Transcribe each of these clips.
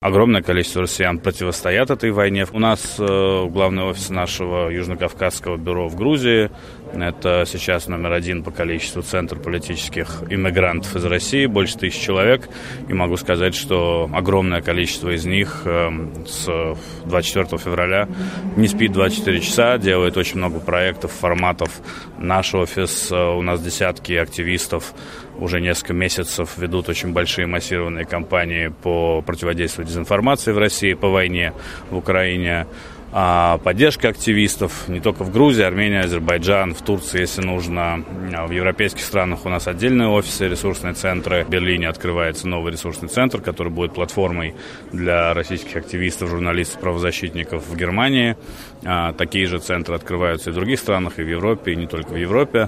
Огромное количество россиян противостоят этой войне. У нас главный офис нашего Южно-Кавказского бюро в Грузии. Это сейчас номер один по количеству центр политических иммигрантов из России, больше 1000 человек. И могу сказать, что огромное количество из них с 24 февраля не спит 24 часа, делает очень много проектов, форматов. Наш офис, у нас десятки активистов уже несколько месяцев ведут очень большие массированные кампании по противодействию дезинформации в России, по войне в Украине. Поддержка активистов не только в Грузии, Армении, Азербайджан, в Турции, если нужно. В европейских странах у нас отдельные офисы, ресурсные центры. В Берлине открывается новый ресурсный центр, который будет платформой для российских активистов, журналистов, правозащитников в Германии. Такие же центры открываются и в других странах, и в Европе, и не только в Европе.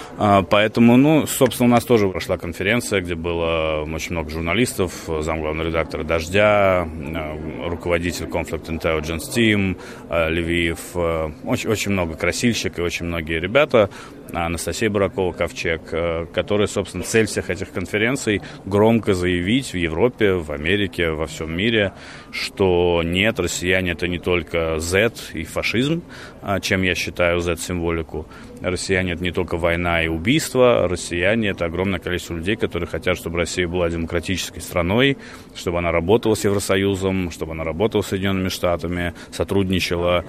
Поэтому, собственно, у нас тоже прошла конференция, где было очень много журналистов, замглавного редактора «Дождя», руководитель Conflict Intelligence Team, Львив, очень много красильщик и очень многие ребята, Анастасия Буракова-Ковчег, которые, собственно, цель всех этих конференций громко заявить в Европе, в Америке, во всем мире, что нет, россияне это не только Z и фашизм, чем я считаю Z-символику. Россияне это не только война и убийство, россияне это огромное количество людей, которые хотят, чтобы Россия была демократической страной, чтобы она работала с Евросоюзом, чтобы она работала с Соединенными Штатами, сотрудничала,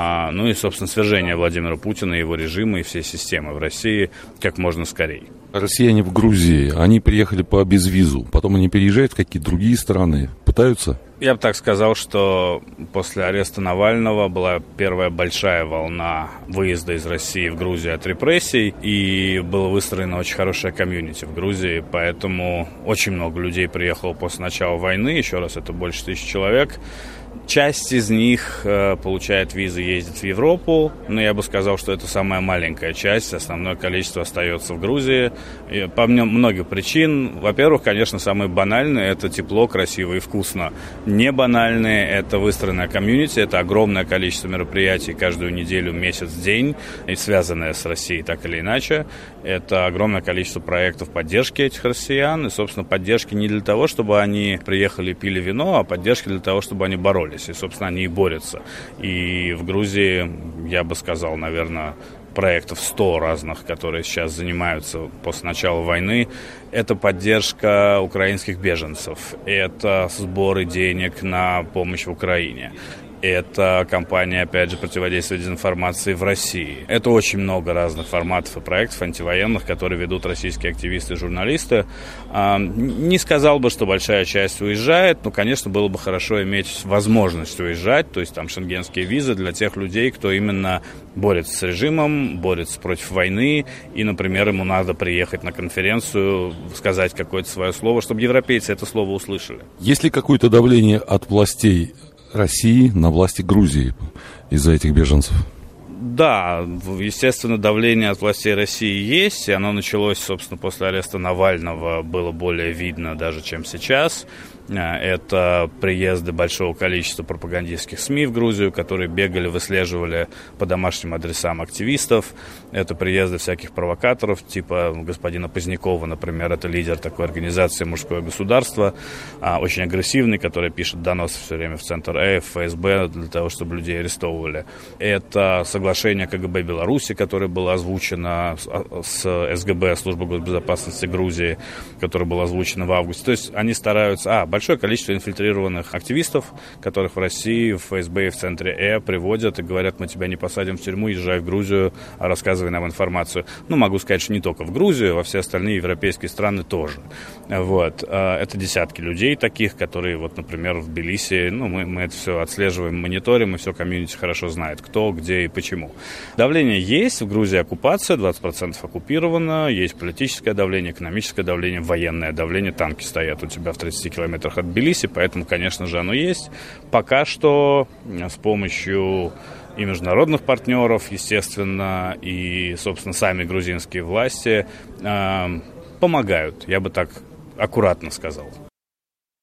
и, собственно, свержение Владимира Путина и его режима и всей системы в России как можно скорее. Россияне в Грузии, они приехали по безвизу, потом они переезжают в какие-то другие страны, пытаются? Я бы так сказал, что после ареста Навального была первая большая волна выезда из России в Грузию от репрессий, и было выстроено очень хорошее комьюнити в Грузии, поэтому очень много людей приехало после начала войны, еще раз, это больше 1000 человек. Часть из них получает визы, ездит в Европу, но я бы сказал, что это самая маленькая часть, основное количество остается в Грузии. И по многим причин. Во-первых, конечно, самые банальные – это тепло, красиво и вкусно. Не банальные – это выстроенная комьюнити, это огромное количество мероприятий каждую неделю, месяц, день, и связанное с Россией так или иначе. Это огромное количество проектов поддержки этих россиян, и, собственно, поддержки не для того, чтобы они приехали и пили вино, а поддержки для того, чтобы они боролись. И, собственно, они и борются. И в Грузии, я бы сказал, наверное, проектов 100 разных, которые сейчас занимаются после начала войны. Это поддержка украинских беженцев, это сборы денег на помощь в Украине. Это кампания, опять же, противодействия дезинформации в России. Это очень много разных форматов и проектов антивоенных, которые ведут российские активисты и журналисты. Не сказал бы, что большая часть уезжает, но, конечно, было бы хорошо иметь возможность уезжать, то есть там шенгенские визы для тех людей, кто именно борется с режимом, борется против войны, и, например, ему надо приехать на конференцию, сказать какое-то свое слово, чтобы европейцы это слово услышали. Есть ли какое-то давление от властей России на власти Грузии из-за этих беженцев? Да, естественно, давление от властей России есть, и оно началось, собственно, после ареста Навального, было более видно даже, чем сейчас. Это приезды большого количества пропагандистских СМИ в Грузию, которые бегали, выслеживали по домашним адресам активистов. Это приезды всяких провокаторов, типа господина Позднякова, например, это лидер такой организации «Мужское государство», очень агрессивный, который пишет доносы все время в Центр в ФСБ для того, чтобы людей арестовывали. Это соглашение КГБ Беларуси, которое было озвучено с СГБ, Службой госбезопасности Грузии, которое было озвучено в августе. То есть они стараются... Большое количество инфильтрированных активистов, которых в России, в ФСБ и в Центре приводят и говорят: мы тебя не посадим в тюрьму, езжай в Грузию, рассказывай нам информацию. Могу сказать, что не только в Грузию, во все остальные европейские страны тоже. Это десятки людей таких, которые, например, в Тбилиси, мы это все отслеживаем, мониторим, и все комьюнити хорошо знает, кто, где и почему. Давление есть, в Грузии оккупация, 20% оккупировано, есть политическое давление, экономическое давление, военное давление, танки стоят у тебя в 30 километрах от Тбилиси, поэтому, конечно же, оно есть. Пока что с помощью и международных партнеров, естественно, и, собственно, сами грузинские власти помогают, я бы так аккуратно сказал.